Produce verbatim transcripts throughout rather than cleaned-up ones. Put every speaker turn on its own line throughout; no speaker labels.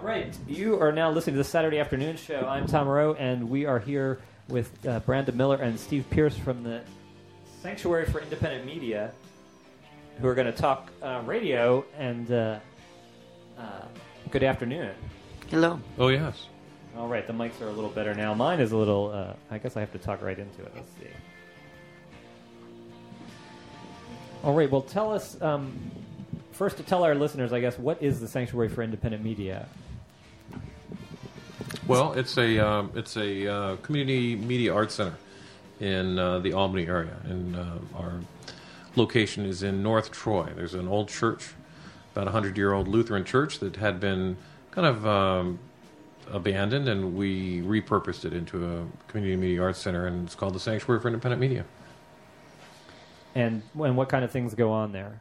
right, you are now listening to the Saturday Afternoon Show. I'm Tom Moreau, and we are here with uh, Brandon Miller and Steve Pierce from the Sanctuary for Independent Media, who are going to talk uh, radio. And uh, uh, good afternoon.
Hello.
Oh, yes.
All right, the mics are a little better now. Mine is a little, uh, I guess I have to talk right into it. Let's see. All right, well, tell us, um, first to tell our listeners, I guess, what is the Sanctuary for Independent Media?
Well, it's a um, it's a uh, community media arts center in uh, the Albany area, and uh, our location is in North Troy. There's an old church, about a hundred-year-old Lutheran church that had been kind of um, abandoned, and we repurposed it into a community media arts center, and it's called the Sanctuary for Independent Media.
And, and what kind of things go on there?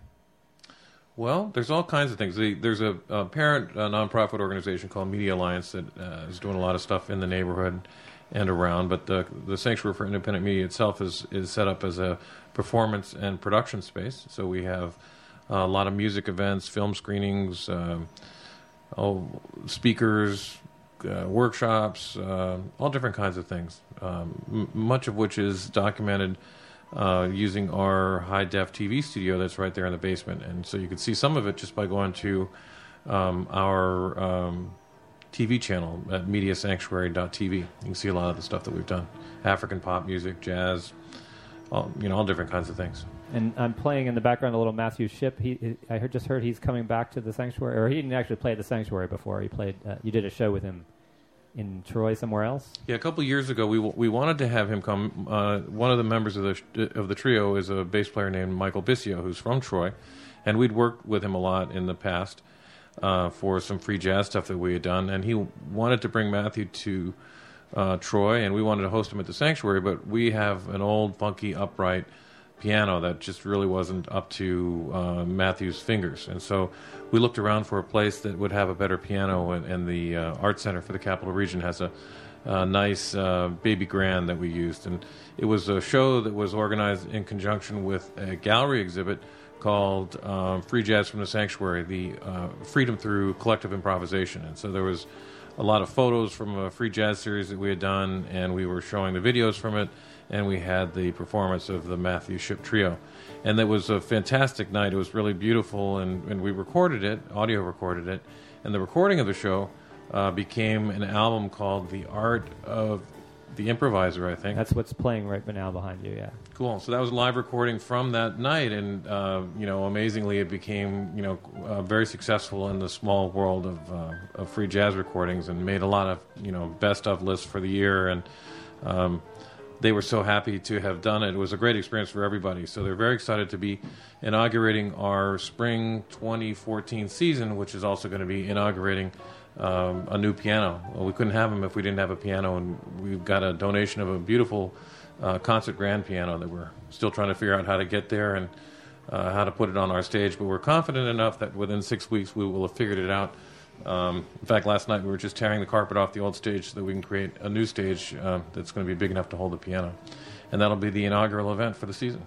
Well, there's all kinds of things. The, there's a, a parent a nonprofit organization called Media Alliance that uh, is doing a lot of stuff in the neighborhood and around. But the, the Sanctuary for Independent Media itself is, is set up as a performance and production space. So we have uh, a lot of music events, film screenings, uh, oh, speakers, uh, workshops, uh, all different kinds of things, um, m- much of which is documented Uh, using our high-def T V studio that's right there in the basement. And so you can see some of it just by going to um, our um, T V channel at media sanctuary dot t v. You can see a lot of the stuff that we've done. African pop music, jazz, all, you know, all different kinds of things.
And I'm playing in the background a little Matthew Shipp. He, he I heard, just heard he's coming back to the Sanctuary, or he didn't actually play at the Sanctuary before. He played, uh, you did a show with him in Troy somewhere else? Yeah,
a couple of years ago, we we wanted to have him come. Uh, one of the members of the of the trio is a bass player named Michael Bissio, who's from Troy, and we'd worked with him a lot in the past uh, for some free jazz stuff that we had done. And he wanted to bring Matthew to uh, Troy, and we wanted to host him at the Sanctuary. But we have an old, funky, upright piano that just really wasn't up to uh, Matthew's fingers, and so we looked around for a place that would have a better piano, and, and the uh, Art Center for the Capital Region has a, a nice uh, baby grand that we used, and it was a show that was organized in conjunction with a gallery exhibit called um, Free Jazz from the Sanctuary, the uh, Freedom Through Collective Improvisation. And so there was a lot of photos from a free jazz series that we had done, and we were showing the videos from it, and we had the performance of the Matthew Shipp Trio. And that was a fantastic night. It was really beautiful, and, and we recorded it, audio recorded it, and the recording of the show uh, became an album called The Art of the Improviser, I think.
That's what's playing right now behind you, yeah.
Cool. So that was a live recording from that night, and, uh, you know, amazingly it became, you know, uh, very successful in the small world of, uh, of free jazz recordings, and made a lot of, you know, best of lists for the year, and um, they were so happy to have done it. It was a great experience for everybody. So they're very excited to be inaugurating our spring twenty fourteen season, which is also going to be inaugurating um, a new piano. Well, we couldn't have them if we didn't have a piano, and we've got a donation of a beautiful uh, concert grand piano that we're still trying to figure out how to get there and uh, how to put it on our stage. But we're confident enough that within six weeks we will have figured it out. Um, in fact, last night we were just tearing the carpet off the old stage so that we can create a new stage uh, that's going to be big enough to hold the piano. And that'll be the inaugural event for the season.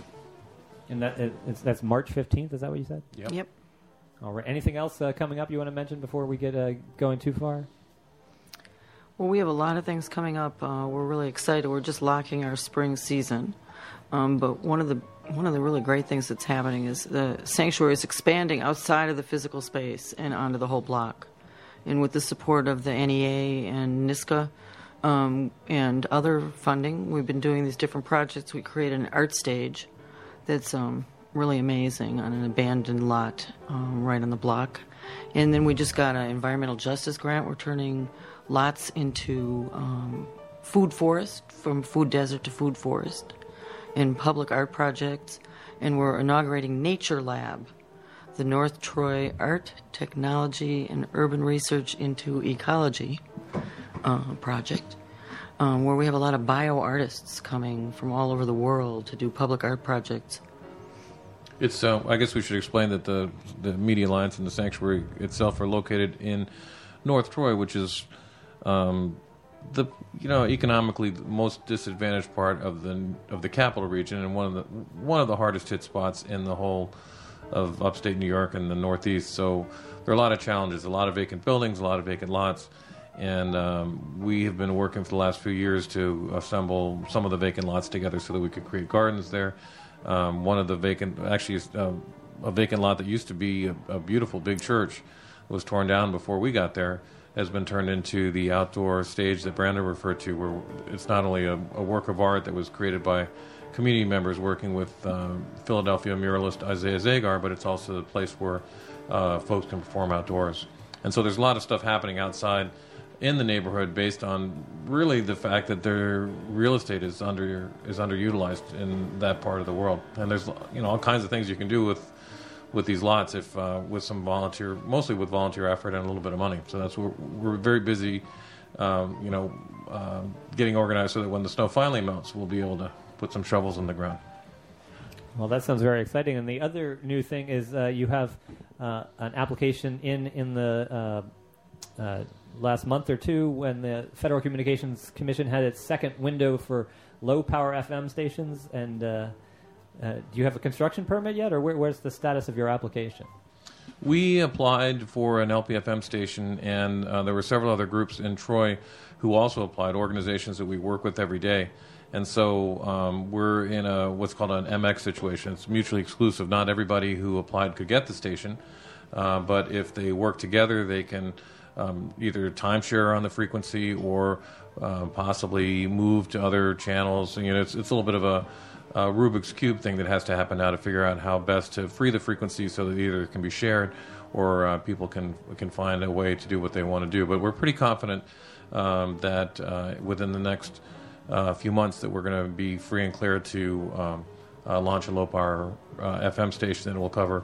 And that it's, that's March fifteenth, is that what you said?
Yep.
Yep.
All right. Anything else uh, coming up you want to mention before we get uh, going too far?
Well, we have a lot of things coming up. Uh, we're really excited. We're just locking our spring season. Um, but one of the one of the really great things that's happening is the Sanctuary is expanding outside of the physical space and onto the whole block. And with the support of the N E A and NISCA um, and other funding, we've been doing these different projects. We created an art stage that's um, really amazing on an abandoned lot um, right on the block. And then we just got an environmental justice grant. We're turning lots into um, food forest, from food desert to food forest, in public art projects, and we're inaugurating Nature Lab, the North Troy Art, Technology, and Urban Research into Ecology uh, project, um, where we have a lot of bio-artists coming from all over the world to do public art projects.
It's. Uh, I guess we should explain that the the Media Alliance and the Sanctuary itself are located in North Troy, which is um, the you know economically the most disadvantaged part of the of the capital region, and one of the one of the hardest hit spots in the whole of upstate New York and the Northeast. So there are a lot of challenges, a lot of vacant buildings, a lot of vacant lots. And um, we have been working for the last few years to assemble some of the vacant lots together so that we could create gardens there. Um, one of the vacant, actually uh, a vacant lot that used to be a, a beautiful big church was torn down before we got there, has been turned into the outdoor stage that Brandon referred to, where it's not only a, a work of art that was created by community members working with uh, Philadelphia muralist Isaiah Zagar, but it's also a place where uh, folks can perform outdoors. And so there's a lot of stuff happening outside in the neighborhood based on really the fact that their real estate is under is underutilized in that part of the world. And there's you know all kinds of things you can do with with these lots if uh, with some volunteer, mostly with volunteer effort and a little bit of money. So that's we're, we're very busy, um, you know, uh, getting organized so that when the snow finally melts, we'll be able to put some shovels in the ground.
Well, that sounds very exciting. And the other new thing is uh, you have uh, an application in in the uh, uh, last month or two when the Federal Communications Commission had its second window for low-power F M stations. And uh, uh, do you have a construction permit yet, or where, where's the status of your application?
We applied for an L P F M station, and uh, there were several other groups in Troy who also applied, organizations that we work with every day. And so um, we're in a what's called an M X situation. It's mutually exclusive. Not everybody who applied could get the station, uh, but if they work together, they can um, either timeshare on the frequency or uh, possibly move to other channels. You know, it's, it's a little bit of a, a Rubik's Cube thing that has to happen now to figure out how best to free the frequency so that either it can be shared or uh, people can can find a way to do what they want to do. But we're pretty confident um, that uh, within the next a uh, few months that we're going to be free and clear to um, uh, launch a low-power uh, F M station that will cover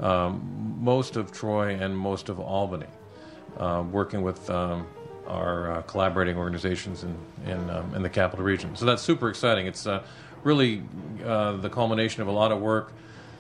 um, most of Troy and most of Albany, uh, working with um, our uh, collaborating organizations in in, um, in the capital region. So that's super exciting. It's uh, really uh, the culmination of a lot of work,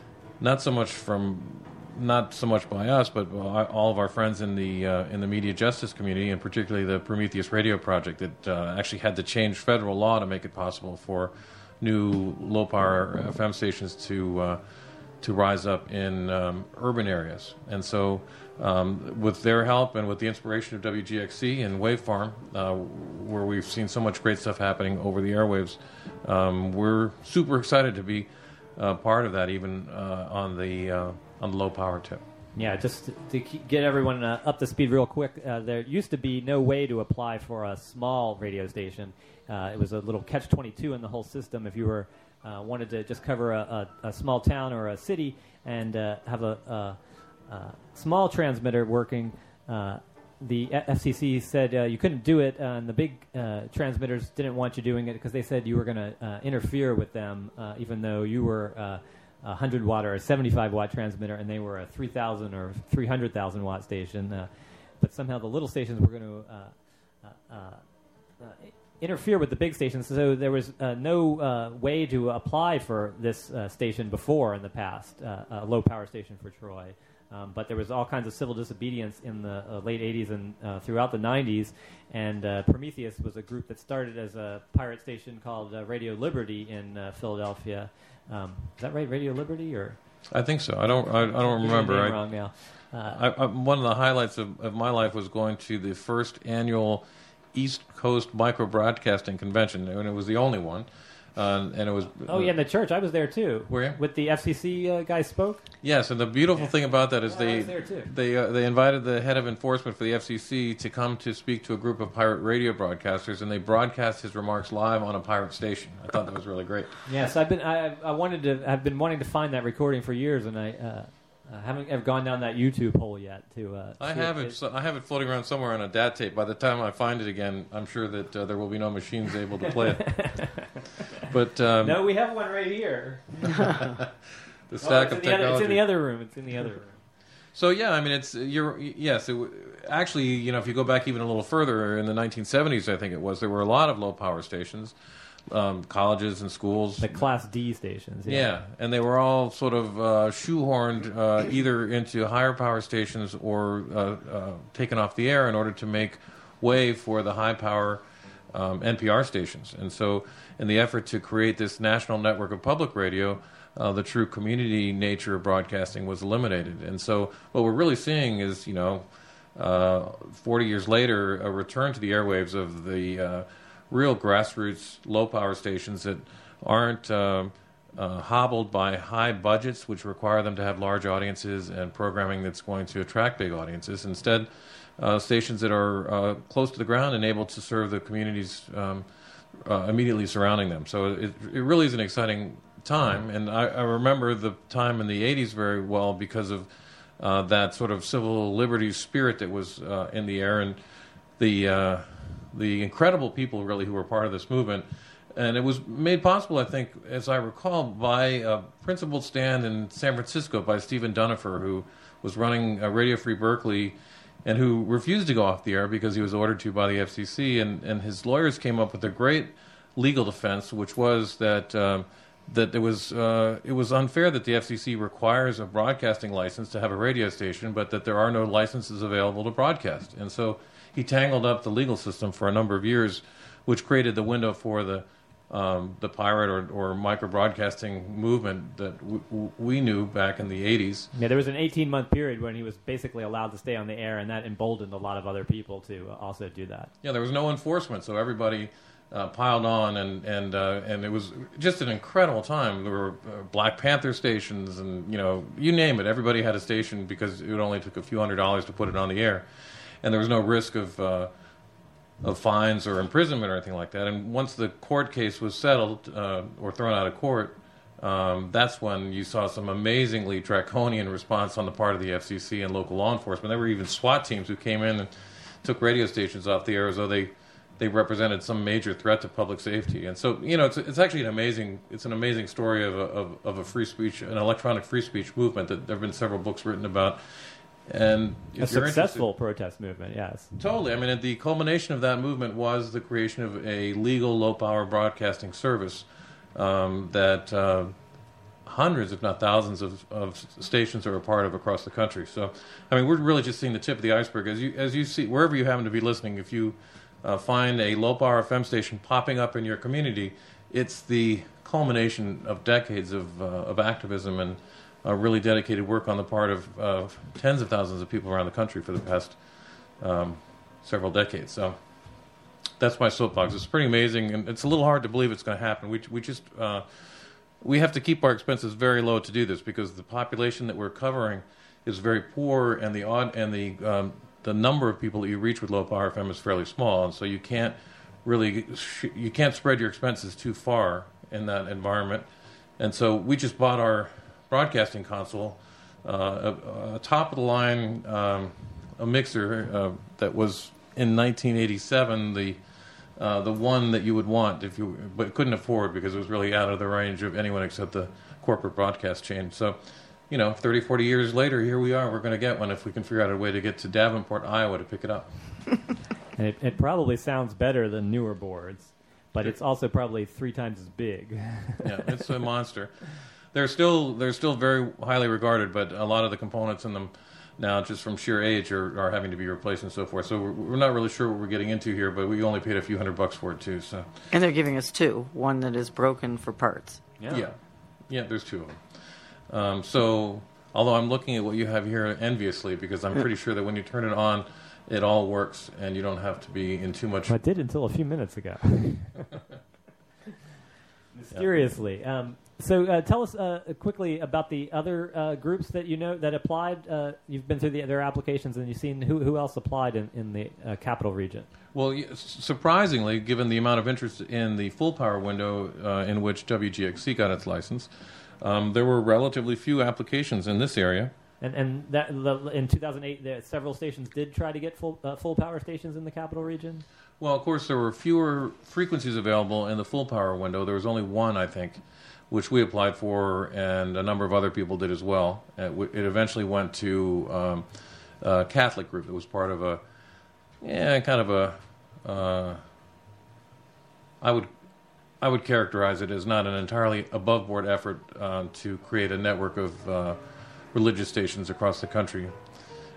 not so much from not so much by us, but all of our friends in the uh, in the media justice community, and particularly the Prometheus Radio Project, that uh, actually had to change federal law to make it possible for new low-power F M stations to uh, to rise up in um, urban areas. And so, um, with their help and with the inspiration of W G X C and Wave Farm, uh, where we've seen so much great stuff happening over the airwaves, um, we're super excited to be uh, part of that, even uh, on the uh, on the low power tip.
Yeah, just to, to keep, get everyone uh, up to speed real quick, uh, there used to be no way to apply for a small radio station. Uh, it was a little catch twenty-two in the whole system. If you were uh, wanted to just cover a, a, a small town or a city and uh, have a, a, a small transmitter working, uh, the F C C said uh, you couldn't do it, uh, and the big uh, transmitters didn't want you doing it because they said you were going to uh, interfere with them, uh, even though you were uh, a one hundred watt or a seventy-five watt transmitter, and they were a three thousand or three hundred thousand watt station. Uh, but somehow the little stations were going to uh, uh, uh, interfere with the big stations. So there was uh, no uh, way to apply for this uh, station before in the past, uh, a low power station for Troy. Um, but there was all kinds of civil disobedience in the uh, late eighties and uh, throughout the nineties. And uh, Prometheus was a group that started as a pirate station called uh, Radio Liberty in uh, Philadelphia. Um, is that right, Radio Liberty, or?
I think so. I don't. I, I don't remember.
I'm
I,
wrong now. Uh,
I, I, one of the highlights of, of my life was going to the first annual East Coast Micro Broadcasting Convention, and it was the only one. Uh, and it was.
Oh yeah, in the church. I was there too.
Were you?
With the F C C uh, guy spoke.
Yes, and the beautiful
Yeah.
thing about that is
Yeah, I
they
was there too.
they uh, they invited the head of enforcement for the F C C to come to speak to a group of pirate radio broadcasters, and they broadcast his remarks live on a pirate station. I thought that was really great.
Yes, I've been. I, I wanted to. I've been wanting to find that recording for years, and I uh, uh, haven't ever gone down that YouTube hole yet. To uh,
I
see
have it. So I have it floating around somewhere on a D A T tape. By the time I find it again, I'm sure that uh, there will be no machines able to play it. But um,
no, we have one right here.
the
Oh,
stack
it's,
of
in the other,
technology.
it's in the other room. It's in the other room.
So yeah, I mean, it's you're yes. It, w- actually, you know, if you go back even a little further, in the nineteen seventies, I think it was, there were a lot of low power stations, um, colleges and schools.
The Class D stations.
Yeah.
Yeah,
and they were all sort of uh, shoehorned uh, either into higher power stations or uh, uh, taken off the air in order to make way for the high power um, N P R stations. And so in the effort to create this national network of public radio, uh, the true community nature of broadcasting was eliminated. And so what we're really seeing is, you know, uh, forty years later, a return to the airwaves of the uh, real grassroots low-power stations that aren't uh, uh, hobbled by high budgets, which require them to have large audiences and programming that's going to attract big audiences. Instead, uh, stations that are uh, close to the ground and able to serve the communities um, uh, immediately surrounding them. So it, it really is an exciting time, and I, I remember the time in the eighties very well because of uh, that sort of civil liberties spirit that was uh, in the air, and the uh, the incredible people really who were part of this movement. And it was made possible, I think, as I recall, by a principled stand in San Francisco by Stephen Dunifer, who was running uh, Radio Free Berkeley and who refused to go off the air because he was ordered to by the F C C. And, and his lawyers came up with a great legal defense, which was that um, that it was uh, it was unfair that the F C C requires a broadcasting license to have a radio station, but that there are no licenses available to broadcast. And so he tangled up the legal system for a number of years, which created the window for the Um, the pirate or, or micro-broadcasting movement that w- we knew back in the eighties.
Yeah, there was an eighteen-month period when he was basically allowed to stay on the air, and that emboldened a lot of other people to also do that.
Yeah, there was no enforcement, so everybody uh, piled on, and and uh, and it was just an incredible time. There were uh, Black Panther stations, and you know, you name it. Everybody had a station because it only took a few hundred dollars to put it on the air, and there was no risk of uh, of fines or imprisonment or anything like that. And once the court case was settled uh, or thrown out of court, um, that's when you saw some amazingly draconian response on the part of the F C C and local law enforcement. There were even SWAT teams who came in and took radio stations off the air as though they, they represented some major threat to public safety. And so, you know, it's it's actually an amazing it's an amazing story of a, of, of a free speech, an electronic free speech movement that there have been several books written about. And
a successful protest movement, yes.
Totally. I mean, the culmination of that movement was the creation of a legal low-power broadcasting service um, that uh, hundreds, if not thousands, of, of stations are a part of across the country. So, I mean, we're really just seeing the tip of the iceberg. As you, as you see, wherever you happen to be listening, if you uh, find a low-power F M station popping up in your community, it's the culmination of decades of, uh, of activism and Uh, really dedicated work on the part of uh, tens of thousands of people around the country for the past um, several decades. So that's my soapbox. It's pretty amazing, and it's a little hard to believe it's going to happen. We we just uh, we have to keep our expenses very low to do this because the population that we're covering is very poor, and the odd and the um, the number of people that you reach with low power F M is fairly small, and so you can't really sh- you can't spread your expenses too far in that environment. And so we just bought our broadcasting console, uh, a, a top-of-the-line um, a mixer uh, that was in nineteen eighty-seven the uh, the one that you would want if you, but couldn't afford because it was really out of the range of anyone except the corporate broadcast chain. So, you know, thirty, forty years later, here we are. We're going to get one if we can figure out a way to get to Davenport, Iowa, to pick it up.
And it, it probably sounds better than newer boards, but it's also probably three times as big.
Yeah, it's a monster. They're still they're still very highly regarded, but a lot of the components in them now, just from sheer age, are, are having to be replaced and so forth. So we're, we're not really sure what we're getting into here, but we only paid a few hundred bucks for it too. So.
And they're giving us two, one that is broken for parts.
Yeah, yeah, yeah there's two of them. Um, so, although I'm looking at what you have here enviously, because I'm pretty sure that when you turn it on, it all works, and you don't have to be in too much.
Well, I did until a few minutes ago. Mysteriously. Um, so uh, tell us uh, quickly about the other uh, groups that you know that applied. Uh, you've been through the, their applications, and you've seen who, who else applied in, in the uh, capital region.
Well, surprisingly, given the amount of interest in the full power window uh, in which W G X C got its license, um, there were relatively few applications in this area.
And and that the, in two thousand eight, there, several stations did try to get full uh, full power stations in the capital region.
Well, of course, there were fewer frequencies available in the full power window. There was only one, I think, which we applied for, and a number of other people did as well. It, w- it eventually went to um, a Catholic group that was part of a, yeah, kind of a, uh, I would, I would characterize it as not an entirely above-board effort uh, to create a network of uh, religious stations across the country.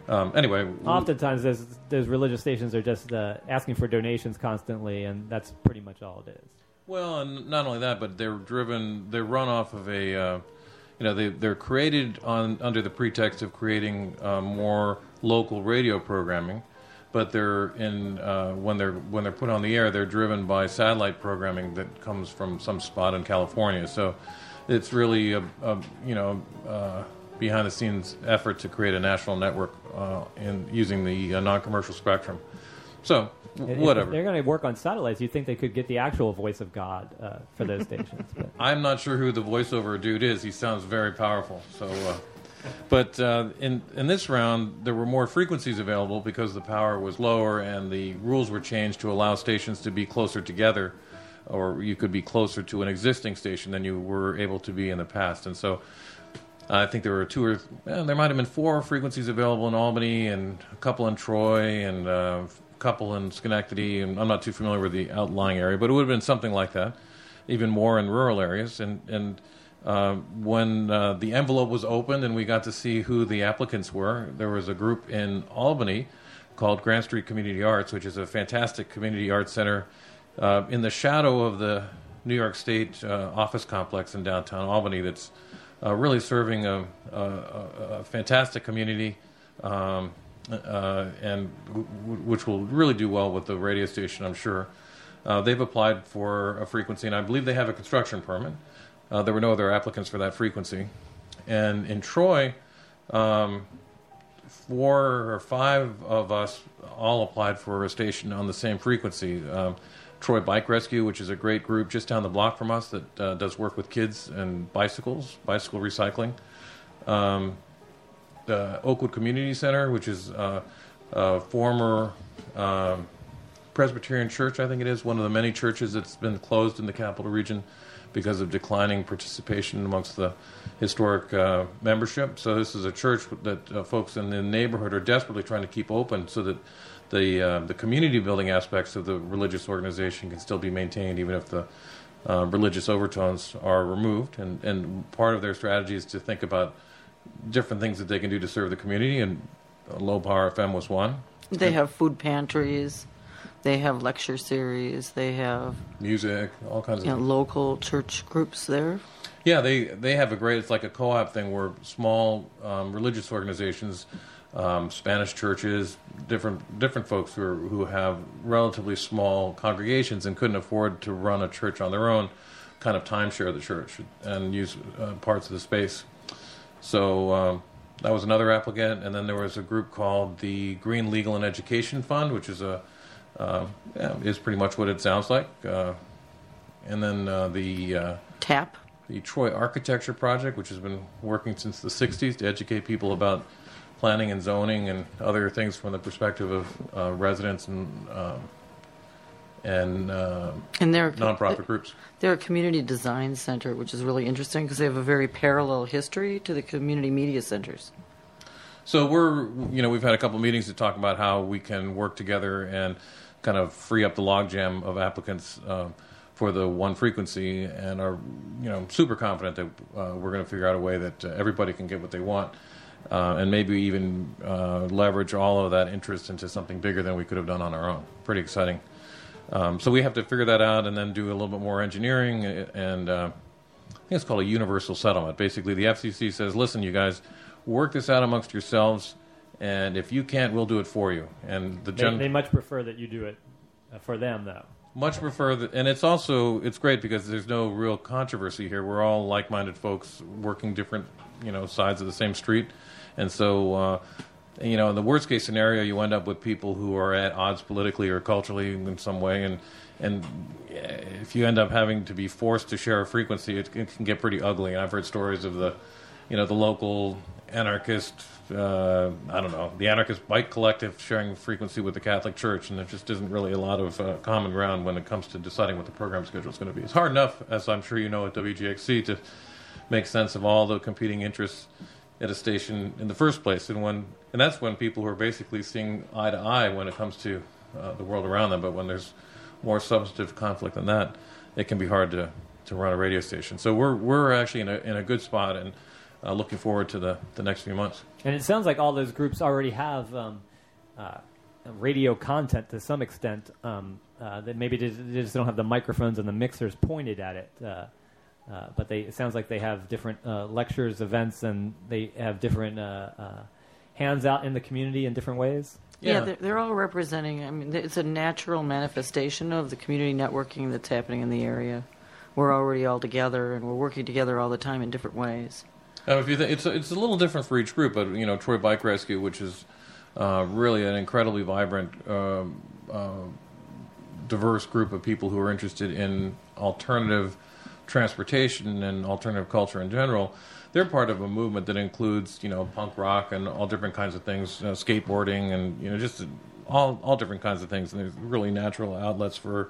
um, anyway,
Oftentimes, those, those religious stations are just uh, asking for donations constantly, and that's pretty much all it is.
Well, and not only that, but they're driven, they're run off of a, uh, you know, they, they're created on under the pretext of creating uh, more local radio programming, but they're in uh, when they're when they're put on the air, they're driven by satellite programming that comes from some spot in California. So it's really a, a you know uh, behind the scenes effort to create a national network uh, in using the uh, non-commercial spectrum. So.
If
Whatever.
they're going to work on satellites, you'd think they could get the actual voice of God uh, for those stations. But.
I'm not sure who the voiceover dude is. He sounds very powerful. So, uh, but uh, in in this round, there were more frequencies available because the power was lower, and the rules were changed to allow stations to be closer together, or you could be closer to an existing station than you were able to be in the past. And so, I think there were two or eh, there might have been four frequencies available in Albany, and a couple in Troy, and. Uh, couple in Schenectady, and I'm not too familiar with the outlying area, but it would have been something like that, even more in rural areas. And, and uh, when uh, the envelope was opened and we got to see who the applicants were, there was a group in Albany called Grant Street Community Arts, which is a fantastic community arts center uh, in the shadow of the New York State uh, office complex in downtown Albany that's uh, really serving a, a, a fantastic community um, Uh, and w- w- which will really do well with the radio station, I'm sure. Uh, they've applied for a frequency, and I believe they have a construction permit. Uh, there were no other applicants for that frequency. And in Troy, um, four or five of us all applied for a station on the same frequency. Um, Troy Bike Rescue, which is a great group just down the block from us that uh, does work with kids and bicycles, bicycle recycling. Um, the Oakwood Community Center, which is uh, a former um, Presbyterian church, I think it is, one of the many churches that's been closed in the Capital Region because of declining participation amongst the historic uh, membership. So this is a church that uh, folks in the neighborhood are desperately trying to keep open so that the uh, the community building aspects of the religious organization can still be maintained even if the uh, religious overtones are removed. And, and part of their strategy is to think about different things that they can do to serve the community, and Low Power F M was one.
They have food pantries, they have lecture series, they have
music, all kinds of
you know,
things.
local church groups there.
Yeah, they, they have a great, it's like a co-op thing where small um, religious organizations, um, Spanish churches, different different folks who are, who have relatively small congregations and couldn't afford to run a church on their own, kind of timeshare the church and use uh, parts of the space. So um, that was another applicant, and then there was a group called the Green Legal and Education Fund, which is a uh, yeah, is pretty much what it sounds like. Uh, and then uh, the uh,
TAP,
the Troy Architecture Project, which has been working since the sixties to educate people about planning and zoning and other things from the perspective of uh, residents and um, and, uh,
and they're
nonprofit groups.
They're a community design center, which is really interesting because they have a very parallel history to the community media centers.
So we're, you know, we've had a couple meetings to talk about how we can work together and kind of free up the logjam of applicants uh, for the one frequency, and are, you know, super confident that uh, we're going to figure out a way that uh, everybody can get what they want, uh, and maybe even uh, leverage all of that interest into something bigger than we could have done on our own. Pretty exciting. Um, so we have to figure that out and then do a little bit more engineering, and uh, I think it's called a universal settlement. Basically, the F C C says, listen, you guys, work this out amongst yourselves, and if you can't, we'll do it for you. And the gen-
they, they much prefer that you do it uh, for them, though.
Much prefer that, and it's also, it's great because there's no real controversy here. We're all like-minded folks working different, you know, sides of the same street, and so... Uh, You know, in the worst case scenario, you end up with people who are at odds politically or culturally in some way, and and if you end up having to be forced to share a frequency, it, it can get pretty ugly. And I've heard stories of the, you know, the local anarchist, uh, I don't know, the anarchist bike collective sharing a frequency with the Catholic Church, and there just isn't really a lot of uh, common ground when it comes to deciding what the program schedule is going to be. It's hard enough, as I'm sure you know at W G X C, to make sense of all the competing interests at a station in the first place, and when and that's when people are basically seeing eye to eye when it comes to uh, the world around them. But when there's more substantive conflict than that, it can be hard to, to run a radio station. So we're we're actually in a in a good spot, and uh, looking forward to the, the next few months.
And it sounds like all those groups already have um, uh, radio content to some extent. Um, uh, that maybe they just, they just don't have the microphones and the mixers pointed at it. Uh, uh, but they, it sounds like they have different uh, lectures, events, and they have different uh, uh, hands out in the community in different ways.
Yeah,
Yeah.
they're, they're all representing, I mean, it's a natural manifestation of the community networking that's happening in the area. We're already all together, and we're working together all the time in different ways.
Uh, if you th- it's, it's a little different for each group, but, you know, Troy Bike Rescue, which is uh, really an incredibly vibrant, uh, uh, diverse group of people who are interested in alternative transportation and alternative culture in general. They're part of a movement that includes, you know, punk rock and all different kinds of things, uh, skateboarding and, you know, just all all different kinds of things. And there's really natural outlets for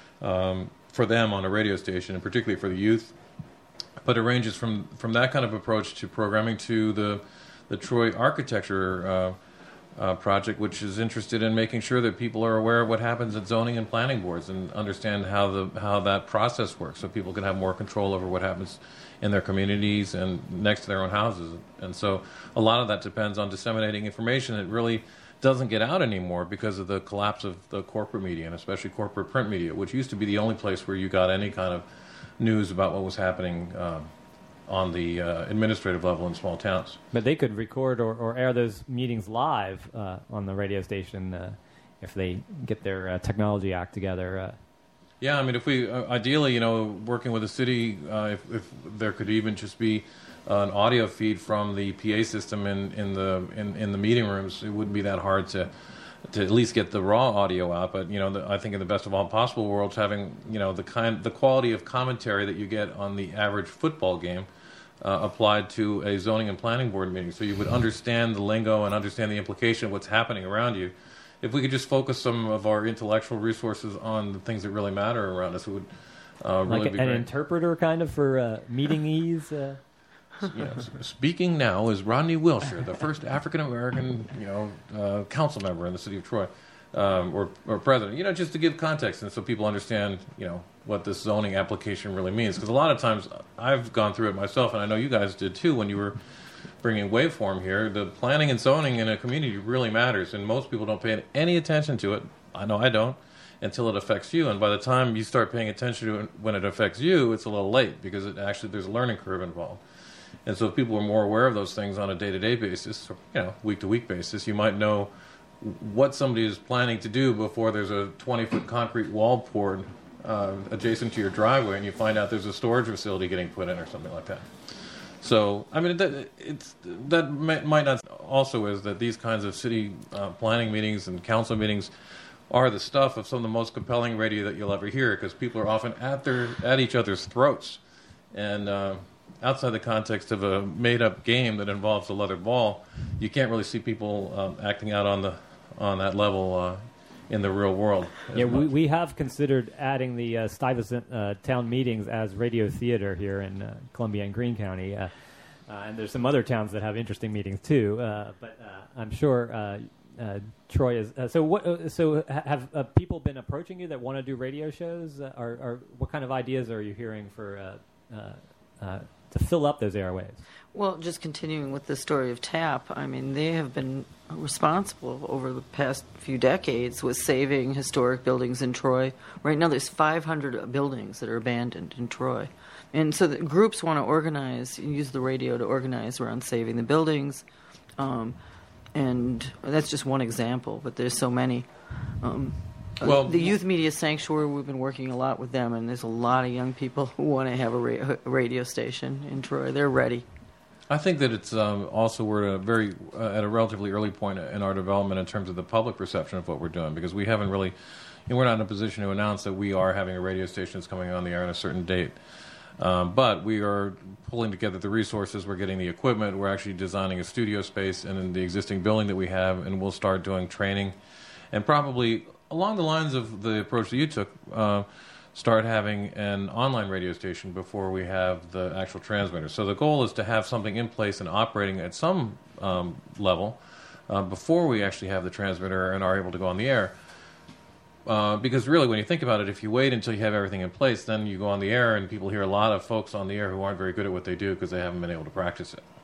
um, for them on a radio station, and particularly for the youth. But it ranges from, from that kind of approach to programming to the the Troy Architecture uh, uh, Project, which is interested in making sure that people are aware of what happens at zoning and planning boards and understand how the how that process works, so people can have more control over what happens in their communities and next to their own houses. And so a lot of that depends on disseminating information that really doesn't get out anymore because of the collapse of the corporate media, and especially corporate print media, which used to be the only place where you got any kind of news about what was happening um, on the uh, administrative level in small towns.
But they could record or, or air those meetings live uh, on the radio station uh, if they get their uh, technology act together. Uh.
Yeah, I mean, if we uh, ideally, you know, working with the city, uh, if, if there could even just be uh, an audio feed from the P A system in, in the in, in the meeting rooms, it wouldn't be that hard to to at least get the raw audio out. But you know, the, I think in the best of all possible worlds, having you know the kind the quality of commentary that you get on the average football game uh, applied to a zoning and planning board meeting, so you would understand the lingo and understand the implication of what's happening around you. If we could just focus some of our intellectual resources on the things that really matter around us, it would uh, really
like
be
an
great.
interpreter kind of for uh, meeting ease. Uh.
You know, speaking now is Rodney Wilshire, the first African American, you know, uh, council member in the city of Troy, um, or or president. You know, just to give context and so people understand, you know, what this zoning application really means. Because a lot of times I've gone through it myself, and I know you guys did too when you were bringing waveform here. The planning and zoning in a community really matters, and most people don't pay any attention to it. I know I don't, until it affects you. And by the time you start paying attention to it when it affects you, it's a little late because it actually there's a learning curve involved. And so if people are more aware of those things on a day-to-day basis, or, you know, week-to-week basis, you might know what somebody is planning to do before there's a twenty-foot concrete wall poured uh, adjacent to your driveway, and you find out there's a storage facility getting put in or something like that. So, I mean, that, it's, that may, might not also is that these kinds of city uh, planning meetings and council meetings are the stuff of some of the most compelling radio that you'll ever hear, because people are often at their at each other's throats. And uh, outside the context of a made-up game that involves a leather ball, you can't really see people um, acting out on the on that level uh, in the real world.
Yeah, we, we have considered adding the uh, Stuyvesant uh, town meetings as radio theater here in uh, Columbia and Greene County. Uh, uh, and there's some other towns that have interesting meetings too. Uh, but uh, I'm sure uh, uh, Troy is. Uh, so what? Uh, so ha- have uh, people been approaching you that want to do radio shows? Uh, or, or what kind of ideas are you hearing for uh, uh, uh, to fill up those airwaves?
Well, just continuing with the story of TAP, I mean, they have been responsible over the past few decades with saving historic buildings in Troy. Right now there's five hundred buildings that are abandoned in Troy. And so the groups want to organize, use the radio to organize around saving the buildings. Um, and that's just one example, but there's so many. Um,
Well,
the Youth Media Sanctuary, we've been working a lot with them, and there's a lot of young people who want to have a, ra- a radio station in Troy. They're ready.
I think that it's um, also we're at a very uh, at a relatively early point in our development in terms of the public perception of what we're doing, because we haven't really, you know, we're not in a position to announce that we are having a radio station that's coming on the air on a certain date. Um, but we are pulling together the resources. We're getting the equipment. We're actually designing a studio space in the existing building that we have, and we'll start doing training, and probably along the lines of the approach that you took, uh, start having an online radio station before we have the actual transmitter. So the goal is to have something in place and operating at some um, level uh, before we actually have the transmitter and are able to go on the air. Uh, because really, when you think about it, if you wait until you have everything in place, then you go on the air and people hear a lot of folks on the air who aren't very good at what they do because they haven't been able to practice it.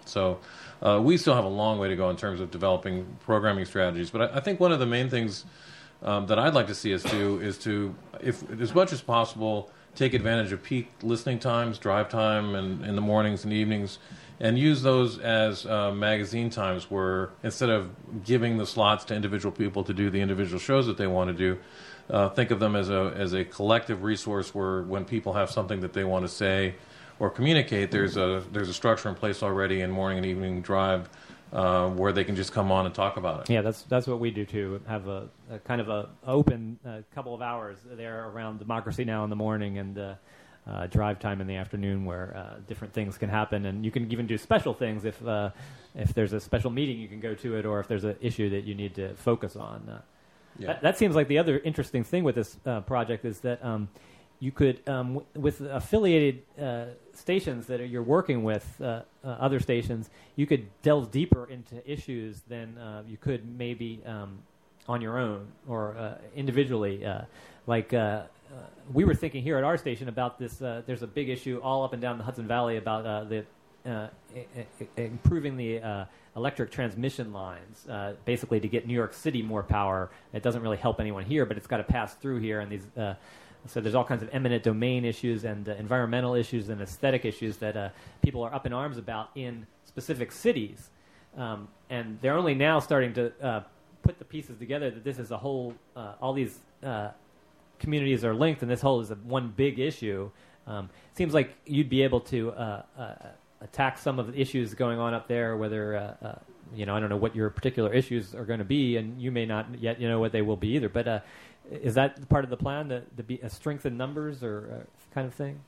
So uh, we still have a long way to go in terms of developing programming strategies. But I, I think one of the main things um, that I'd like to see us do is to, if as much as possible, take advantage of peak listening times, drive time, and in the mornings and evenings, and use those as uh, magazine times where instead of giving the slots to individual people to do the individual shows that they want to do, uh, think of them as a as a collective resource where when people have something that they want to say or communicate, there's a there's a structure in place already in morning and evening drive uh, where they can just come on and talk about it.
Yeah, that's that's what we do too. Have a, a kind of a open uh, couple of hours there around Democracy Now! In the morning and uh, uh, drive time in the afternoon, where uh, different things can happen, and you can even do special things if uh, if there's a special meeting you can go to it, or if there's an issue that you need to focus on. Uh,
Yeah.
that, that seems like the other interesting thing with this uh, project is that. Um, You could, um, w- with affiliated uh, stations that are, you're working with, uh, uh, other stations, you could delve deeper into issues than uh, you could maybe um, on your own or uh, individually. Uh, like uh, uh, we were thinking here at our station about this. Uh, there's a big issue all up and down the Hudson Valley about uh, the uh, I- I- improving the uh, electric transmission lines, uh, basically to get New York City more power. It doesn't really help anyone here, but it's got to pass through here, and these. Uh, So there's all kinds of eminent domain issues and uh, environmental issues and aesthetic issues that uh, people are up in arms about in specific cities. Um, and they're only now starting to uh, put the pieces together that this is a whole, uh, all these uh, communities are linked and this whole is a one big issue. Um, it seems like you'd be able to uh, uh, attack some of the issues going on up there, whether, uh, uh, you know, I don't know what your particular issues are going to be, and you may not yet you know what they will be either, but uh, is that part of the plan, to, to be a strength in numbers or uh, kind of thing?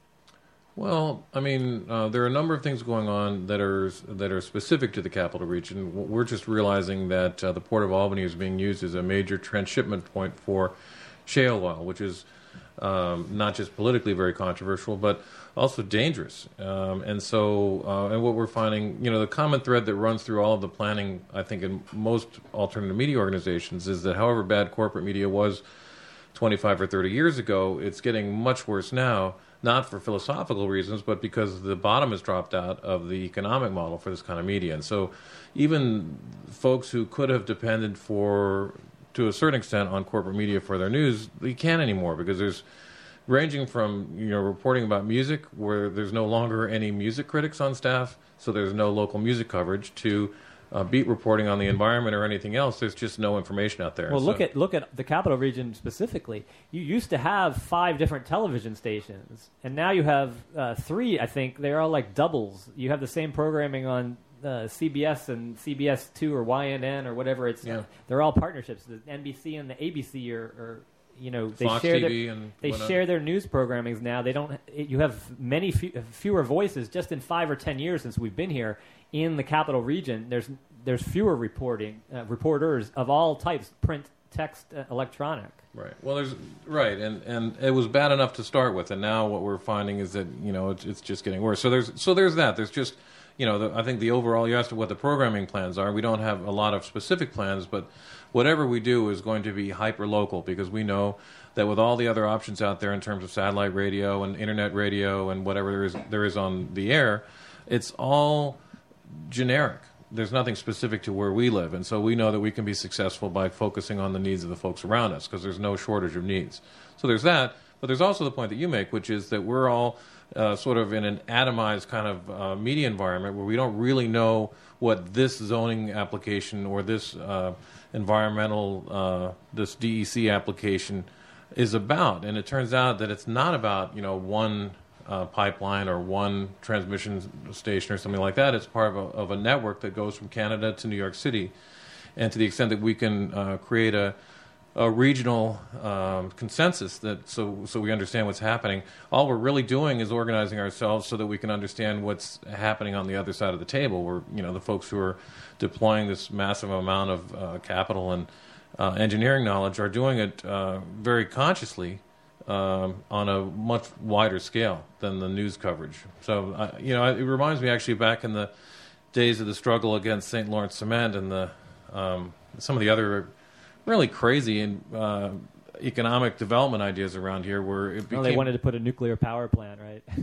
Well, I mean, uh, there are a number of things going on that are that are specific to the capital region. We're just realizing that uh, the Port of Albany is being used as a major transshipment point for shale oil, which is um, not just politically very controversial, but also dangerous. Um, and so, uh, and what we're finding, you know, the common thread that runs through all of the planning, I think, in most alternative media organizations is that however bad corporate media was twenty-five or thirty years ago, it's getting much worse now, not for philosophical reasons, but because the bottom has dropped out of the economic model for this kind of media. And so even folks who could have depended for, to a certain extent, on corporate media for their news, they can't anymore because there's ranging from, you know, reporting about music where there's no longer any music critics on staff, so there's no local music coverage, to Uh, beat reporting on the environment or anything else. There's just no information out there.
Well,
so.
look at look at the capital region specifically. You used to have five different television stations, and now you have uh, three. I think they're all like doubles. You have the same programming on uh, C B S and C B S two or Y N N or whatever. It's
Yeah.
they're all partnerships. The N B C and the A B C are, are you know they
Fox
share
T V
their,
and
they
whatnot.
share their news programmings now. They don't. It, you have many few, fewer voices just in five or ten years since we've been here in the capital region. There's there's fewer reporting uh, reporters of all types, print, text, uh, electronic.
Right. Well, there's right, and and it was bad enough to start with, and now what we're finding is that you know it's, it's just getting worse. So there's so there's that. There's just you know the, I think the overall. You asked what the programming plans are. We don't have a lot of specific plans, but whatever we do is going to be hyper local because we know that with all the other options out there in terms of satellite radio and internet radio and whatever there is there is on the air, it's all generic. There's nothing specific to where we live, and so we know that we can be successful by focusing on the needs of the folks around us because there's no shortage of needs. So there's that, but there's also the point that you make, which is that we're all uh, sort of in an atomized kind of uh, media environment where we don't really know what this zoning application or this uh, environmental, uh, this D E C application is about, and it turns out that it's not about you know one Uh, pipeline or one transmission station or something like that. It's part of a, of a network that goes from Canada to New York City. And to the extent that we can uh, create a, a regional um, consensus that so so we understand what's happening, all we're really doing is organizing ourselves so that we can understand what's happening on the other side of the table, where you know the folks who are deploying this massive amount of uh, capital and uh, engineering knowledge are doing it uh, very consciously. Um, on a much wider scale than the news coverage. So, uh, you know, it reminds me actually back in the days of the struggle against Saint Lawrence Cement and the um, some of the other really crazy and uh, economic development ideas around here where it became...
Well, they wanted to put a nuclear power plant, right?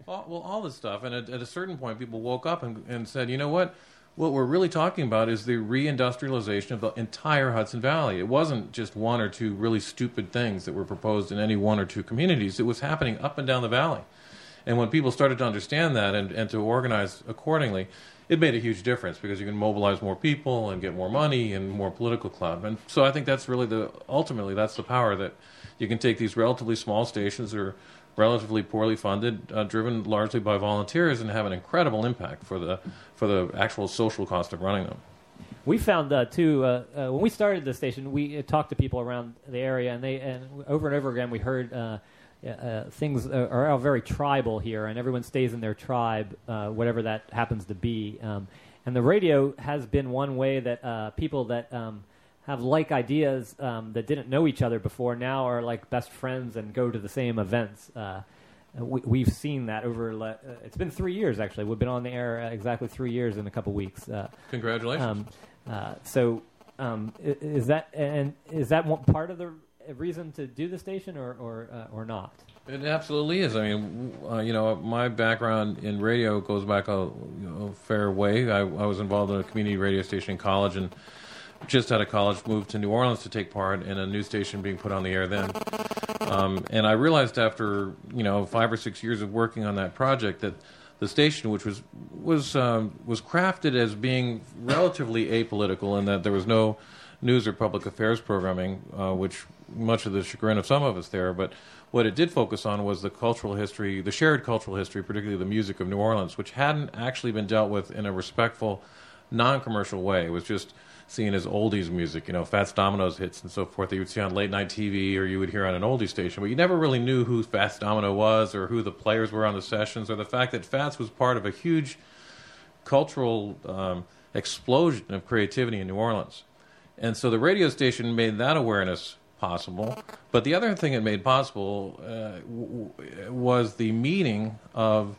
All, well, all this stuff. And at, at a certain point, people woke up and, and said, you know what? What we're really talking about is the reindustrialization of the entire Hudson Valley. It wasn't just one or two really stupid things that were proposed in any one or two communities. It was happening up and down the valley. And when people started to understand that and, and to organize accordingly, it made a huge difference because you can mobilize more people and get more money and more political clout. And so I think that's really the, ultimately, that's the power, that you can take these relatively small stations that are relatively poorly funded, uh, driven largely by volunteers, and have an incredible impact for the for the actual social cost of running them.
We found uh, too uh, uh, when we started the station, we uh, talked to people around the area, and they and over and over again we heard uh, uh, things are, are very tribal here, and everyone stays in their tribe, uh, whatever that happens to be. Um, and the radio has been one way that uh, people that um, have like ideas um, that didn't know each other before now are like best friends and go to the same events. Uh, we, we've seen that over. Le- uh, it's been three years actually. We've been on the air uh, exactly three years in a couple weeks. Uh,
Congratulations.
Um, uh, so, um, is that and is that one part of the reason to do the station, or or uh, or not?
It absolutely is. I mean, uh, you know, my background in radio goes back a, you know, a fair way. I, I was involved in a community radio station in college, and just out of college moved to New Orleans to take part in a news station being put on the air then. Um, and I realized after, you know, five or six years of working on that project that the station, which was was um, was crafted as being relatively apolitical, and that there was no news or public affairs programming, uh, which much of the chagrin of some of us there, but what it did focus on was the cultural history, the shared cultural history, particularly the music of New Orleans, which hadn't actually been dealt with in a respectful, non-commercial way. It was just seen as oldies music, you know, Fats Domino's hits and so forth that you would see on late night T V or you would hear on an oldie station, but you never really knew who Fats Domino was or who the players were on the sessions, or the fact that Fats was part of a huge cultural um, explosion of creativity in New Orleans. And so the radio station made that awareness possible. But the other thing it made possible uh, w- was the meeting of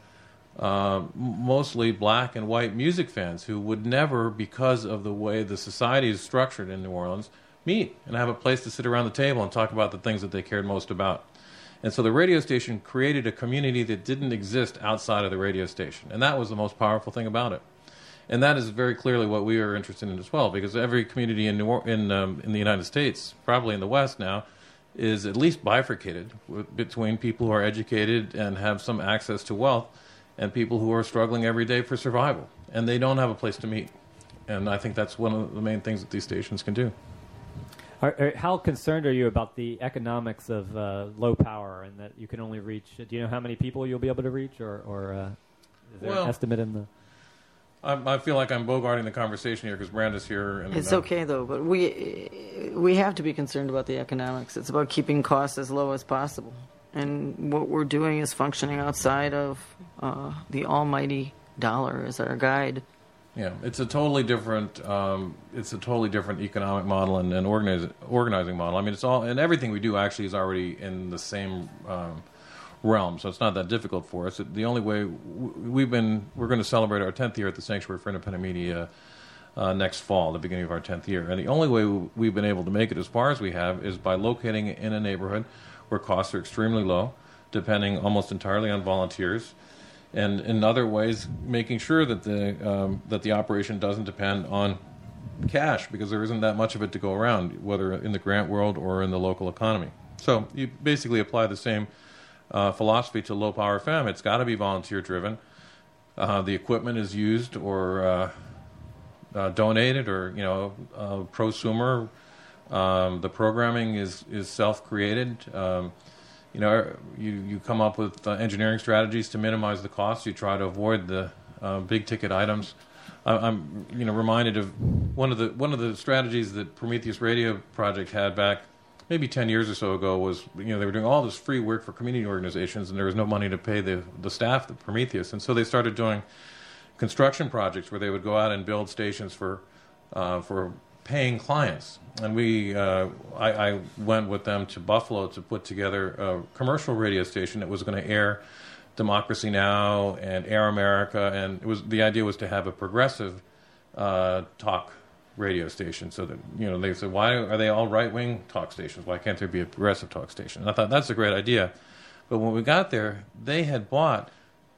uh, mostly black and white music fans who would never, because of the way the society is structured in New Orleans, meet and have a place to sit around the table and talk about the things that they cared most about. And so the radio station created a community that didn't exist outside of the radio station. And that was the most powerful thing about it. And that is very clearly what we are interested in as well, because every community in New or- in um, in the United States, probably in the West now, is at least bifurcated with, between people who are educated and have some access to wealth and people who are struggling every day for survival. And they don't have a place to meet. And I think that's one of the main things that these stations can do.
Are, are, how concerned are you about the economics of uh, low power, and that you can only reach, do you know how many people you'll be able to reach, or, or uh, is there
well,
an estimate in the...
I, I feel like I'm bogarting the conversation here because Branda's here. And,
It's
uh,
okay, though, but we we have to be concerned about the economics. It's about keeping costs as low as possible. And what we're doing is functioning outside of uh, the almighty dollar as our guide.
Yeah, it's a totally different. Um, it's a totally different economic model and, and organize, organizing model. I mean, it's all, and everything we do actually is already in the same um, realm, so it's not that difficult for us. The only way we've been, we're going to celebrate our tenth year at the Sanctuary for Independent Media uh, next fall, the beginning of our tenth year, and the only way we've been able to make it as far as we have is by locating it in a neighborhood where costs are extremely low, depending almost entirely on volunteers, and in other ways making sure that the um, that the operation doesn't depend on cash, because there isn't that much of it to go around, whether in the grant world or in the local economy. So you basically apply the same uh, philosophy to low power F M. It's got to be volunteer driven. Uh, the equipment is used or uh, uh, donated, or you know, uh, prosumer. Um, the programming is is self created. Um, You know, you, you come up with uh, engineering strategies to minimize the costs. You try to avoid the uh, big ticket items. I, I'm, you know, reminded of one of the one of the strategies that Prometheus Radio Project had back maybe ten years or so ago was, you know, they were doing all this free work for community organizations, and there was no money to pay the the staff at Prometheus, and so they started doing construction projects where they would go out and build stations for uh, for paying clients. And we, uh, I, I went with them to Buffalo to put together a commercial radio station that was going to air Democracy Now! And Air America, and it was the idea was to have a progressive uh, talk radio station. So that, you know, they said, why are they all right-wing talk stations? Why can't there be a progressive talk station? And I thought that's a great idea. But when we got there, they had bought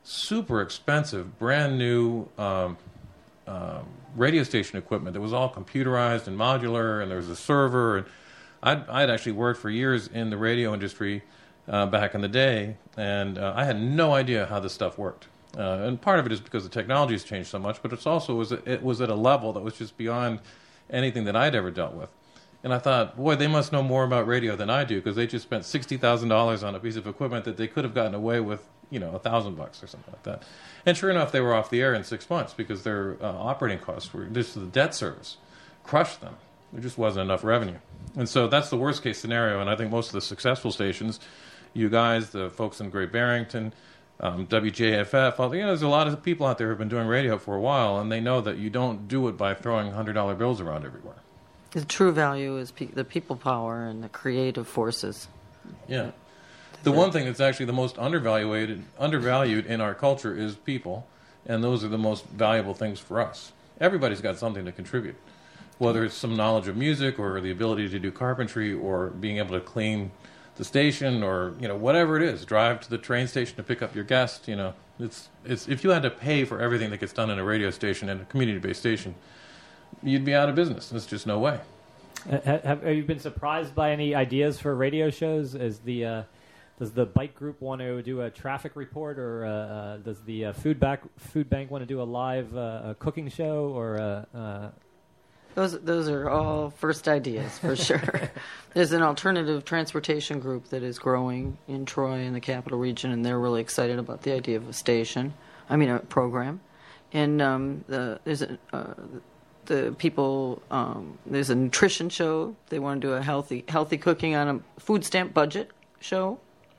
super expensive, brand new um, um, radio station equipment that was all computerized and modular, and there was a server. And I'd, I'd actually worked for years in the radio industry uh, back in the day, and uh, I had no idea how this stuff worked. Uh, and part of it is because the technology has changed so much, but it's also was it was at a level that was just beyond anything that I'd ever dealt with. And I thought, boy, they must know more about radio than I do, because they just spent sixty thousand dollars on a piece of equipment that they could have gotten away with, you know, a thousand bucks or something like that. And sure enough, they were off the air in six months because their uh, operating costs were just the debt service crushed them. There just wasn't enough revenue. And so that's the worst case scenario. And I think most of the successful stations, you guys, the folks in Great Barrington, Um, W J F F, you know, there's a lot of people out there who've been doing radio for a while, and they know that you don't do it by throwing one hundred dollar bills around everywhere.
The true value is pe- the people power and the creative forces.
Yeah. The one thing that's actually the most undervalued, undervalued in our culture is people, and those are the most valuable things for us. Everybody's got something to contribute, whether it's some knowledge of music or the ability to do carpentry or being able to clean the station, or you know, whatever it is, drive to the train station to pick up your guest. You know, it's it's if you had to pay for everything that gets done in a radio station and a community-based station, you'd be out of business. There's just no way.
Uh, have, have you been surprised by any ideas for radio shows? Is the uh, does the bike group want to do a traffic report, or uh, uh, does the uh, food bank food bank want to do a live uh, a cooking show, or uh, uh,
Those those are all first ideas for sure. There's an alternative transportation group that is growing in Troy in the Capital Region, and they're really excited about the idea of a station. I mean, a program. And um, the, there's a, uh, the people. Um, there's a nutrition show. They want to do a healthy healthy cooking on a food stamp budget show.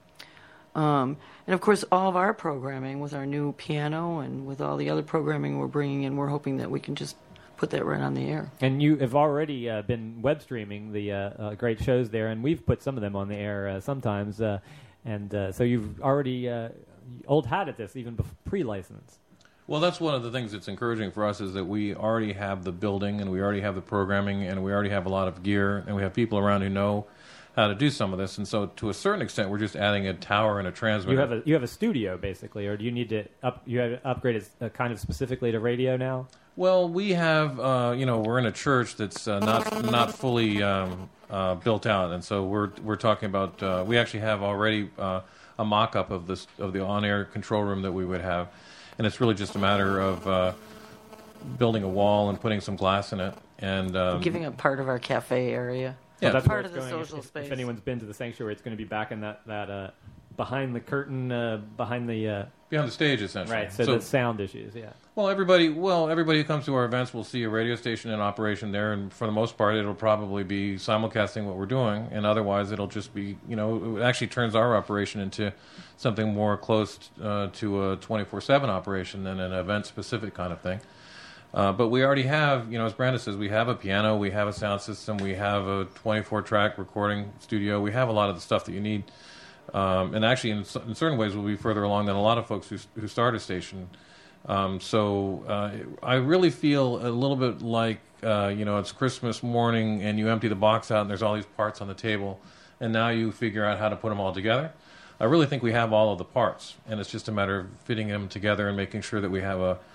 Um, and of course, all of our programming with our new piano and with all the other programming we're bringing in, we're hoping that we can just put that right on the air.
And you have already uh, been web streaming the uh, uh, great shows there, and we've put some of them on the air uh, sometimes. Uh, and uh, so you've already uh, old hat at this, even bef- pre-license.
Well, that's one of the things that's encouraging for us, is that we already have the building, and we already have the programming, and we already have a lot of gear, and we have people around who know how to do some of this. And so to a certain extent, we're just adding a tower and a transmitter.
You have a you have a studio, basically, or do you need to up you have to upgrade it uh, kind of specifically to radio now?
Well, we have, uh, you know, we're in a church that's uh, not not fully um, uh, built out, and so we're we're talking about. Uh, we actually have already uh, a mock-up of this of the on-air control room that we would have, and it's really just a matter of uh, building a wall and putting some glass in it, and um,
Giving up part of our cafe area.
Yeah,
that's
part
where
of
it's
the
going.
social
if,
space.
If anyone's been to the sanctuary, it's going to be back in that that uh, behind the curtain, uh, behind the uh,
behind the stage, essentially.
right. So,
so
the sound issues, yeah.
Well, everybody, well, everybody who comes to our events will see a radio station in operation there, and for the most part, it'll probably be simulcasting what we're doing, and otherwise, it'll just be, you know, it actually turns our operation into something more close uh, to a twenty-four seven operation than an event-specific kind of thing. Uh, but we already have, you know, as Brandon says, we have a piano, we have a sound system, we have a twenty-four track recording studio, we have a lot of the stuff that you need. Um, and actually, in, in certain ways, we'll be further along than a lot of folks who, who start a station. Um, so uh, I really feel a little bit like, uh, you know, it's Christmas morning and you empty the box out and there's all these parts on the table, and now you figure out how to put them all together. I really think we have all of the parts, and it's just a matter of fitting them together and making sure that we have a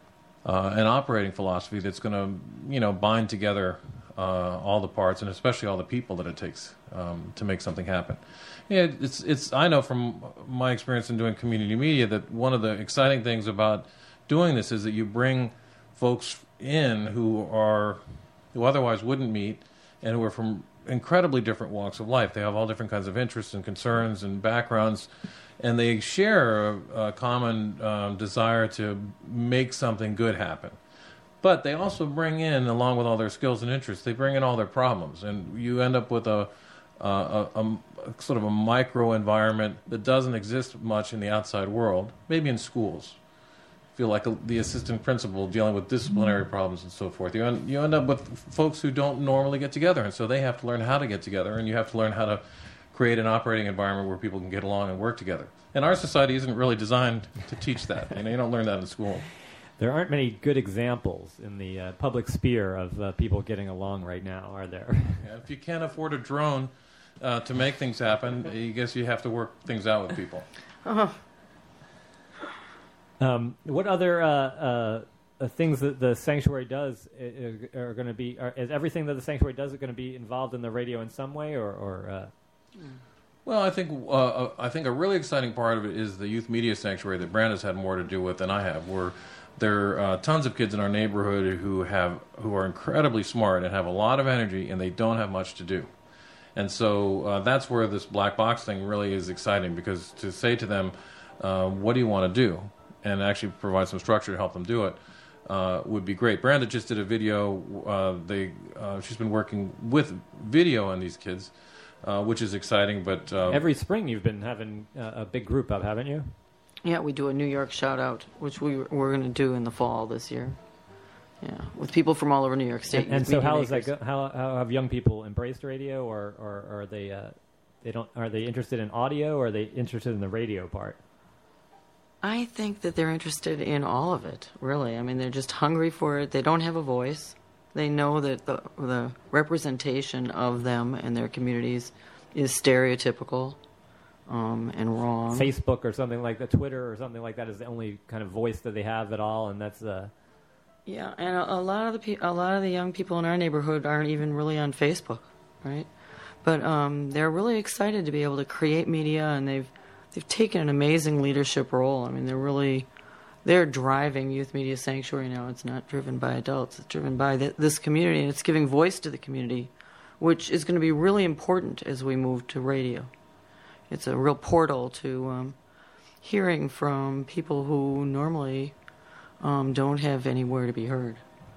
uh, an operating philosophy that's going to, you know, bind together uh, all the parts, and especially all the people that it takes um, to make something happen. Yeah, it's it's. I know from my experience in doing community media that one of the exciting things about doing this is that you bring folks in who are who otherwise wouldn't meet, and who are from incredibly different walks of life. They have all different kinds of interests and concerns and backgrounds, and they share a, a common um, desire to make something good happen. But they also bring in, along with all their skills and interests, they bring in all their problems, and you end up with a Uh, a, a, a sort of a micro environment that doesn't exist much in the outside world, maybe in schools. Feel like a, the assistant principal dealing with disciplinary problems and so forth. You end, you end up with folks who don't normally get together, and so they have to learn how to get together, and you have to learn how to create an operating environment where people can get along and work together. And our society isn't really designed to teach that. You know, you don't learn that in school.
There aren't many good examples in the uh, public sphere of uh, people getting along right now, are there?
Yeah, if you can't afford a drone Uh, to make things happen, I guess you have to work things out with people.
Uh-huh.
Um, what other uh, uh, uh, things that the sanctuary does uh, are going to be? Are, is everything that the sanctuary does going to be involved in the radio in some way, or? or uh...
Well, I think uh, I think a really exciting part of it is the youth media sanctuary that Brand has had more to do with than I have. Where there are uh, tons of kids in our neighborhood who have who are incredibly smart and have a lot of energy, and they don't have much to do. And so uh, that's where this black box thing really is exciting, because to say to them, uh, "What do you want to do?" and actually provide some structure to help them do it uh, would be great. Branda just did a video. Uh, they uh, she's been working with video on these kids. Uh, which is exciting, but... Uh,
Every spring you've been having uh, a big group up, haven't you?
Yeah, we do a New York shout-out, which we, we're going to do in the fall this year. Yeah, with people from all over New York State.
And, and so how is that go- how, how have young people embraced radio, or, or, or are they uh, they don't are they interested in audio, or are they interested in the radio part?
I think that they're interested in all of it, really. I mean, they're just hungry for it. They don't have a voice. They know that the, the representation of them and their communities is stereotypical um, and wrong.
Facebook or something like that, Twitter or something like that is the only kind of voice that they have at all, and that's uh...
yeah. And a, a lot of the pe- a lot of the young people in our neighborhood aren't even really on Facebook, right? But um, they're really excited to be able to create media, and they've they've taken an amazing leadership role. I mean, they're really. They're driving Youth Media Sanctuary now. It's not driven by adults. It's driven by th- this community, and it's giving voice to the community, which is going to be really important as we move to radio. It's a real portal to um, hearing from people who normally um, don't have anywhere to be heard.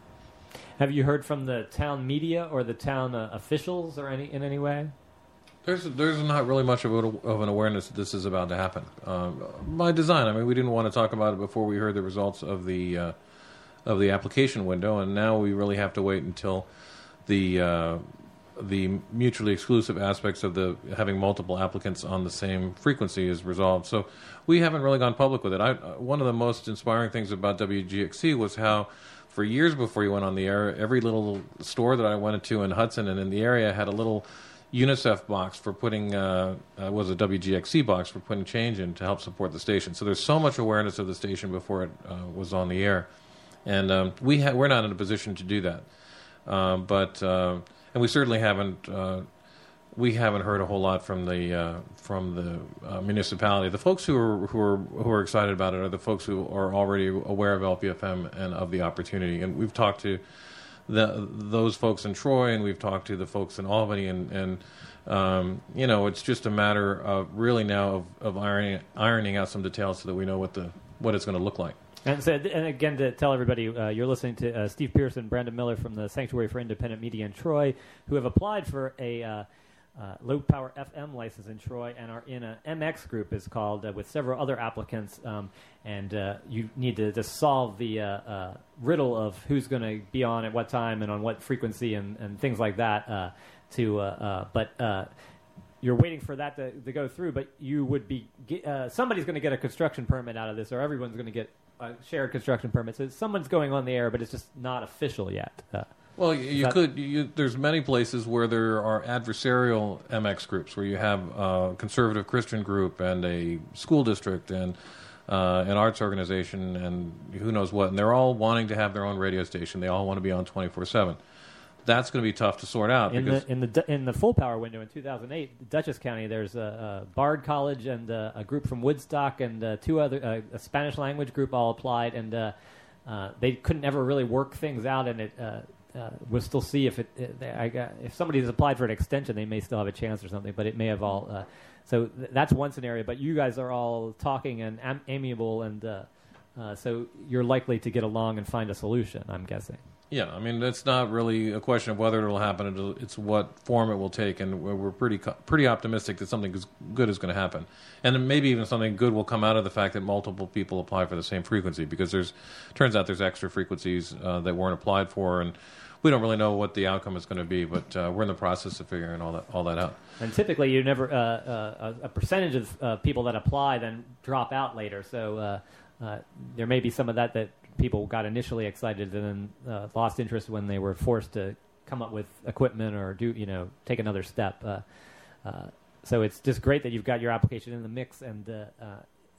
Have you heard from the town media or the town uh, officials or any in any way?
There's there's not really much of, a, of an awareness that this is about to happen. Um, by design, I mean, we didn't want to talk about it before we heard the results of the uh, of the application window, and now we really have to wait until the uh, the mutually exclusive aspects of the having multiple applicants on the same frequency is resolved. So we haven't really gone public with it. I, one of the most inspiring things about W G X C was how, for years before you went on the air, every little store that I went into in Hudson and in the area had a little UNICEF box for putting, uh, uh, was a W G X C box for putting change in to help support the station. So there's so much awareness of the station before it uh, was on the air. And um, we ha- we're not in a position to do that. Um, but, uh, and we certainly haven't, uh, we haven't heard a whole lot from the, uh, from the uh, municipality. The folks who are, who are, who are excited about it are the folks who are already aware of L P F M and of the opportunity. And we've talked to The, those folks in Troy, and we've talked to the folks in Albany, and, and um, you know, it's just a matter of really now of, of ironing ironing out some details so that we know what the what it's going to look like.
And so, and again, to tell everybody, uh, you're listening to uh, Steve Pierce and Brandon Miller from the Sanctuary for Independent Media in Troy, who have applied for a uh, uh, low-power F M license in Troy and are in a M X group, is called, uh, with several other applicants. Um, and uh, you need to just solve the uh, uh, riddle of who's going to be on at what time and on what frequency and, and things like that. Uh, to uh, uh, but uh, you're waiting for that to, to go through. But you would be uh, somebody's going to get a construction permit out of this, or everyone's going to get a shared construction permit. So someone's going on the air, but it's just not official yet. Uh,
Well, you, you
that,
could. You, there's many places where there are adversarial M X groups, where you have a conservative Christian group and a school district and uh, an arts organization and who knows what, and they're all wanting to have their own radio station. They all want to be on twenty-four seven. That's going to be tough to sort out.
In
because
the in the in the full power window in two thousand eight, Dutchess County, there's a, a Bard College and a, a group from Woodstock and uh, two other uh, a Spanish language group all applied, and uh, uh, they couldn't ever really work things out, and it. Uh, Uh, we'll still see if it. it I got, if somebody has applied for an extension, they may still have a chance or something. But it may have all. Uh, so th- that's one scenario. But you guys are all talking and am- amiable, and uh, uh, so you're likely to get along and find a solution, I'm guessing.
Yeah, I mean, it's not really a question of whether it'll happen. It'll, it's what form it will take, and we're, we're pretty co- pretty optimistic that something is good is going to happen, and then maybe even something good will come out of the fact that multiple people apply for the same frequency, because there's turns out there's extra frequencies uh, that weren't applied for, and we don't really know what the outcome is going to be, but uh, we're in the process of figuring all that all that out.
And typically, you never uh, uh, a percentage of uh, people that apply then drop out later. So uh, uh, there may be some of that that people got initially excited and then uh, lost interest when they were forced to come up with equipment or do you know take another step. Uh, uh, so it's just great that you've got your application in the mix, and uh, uh,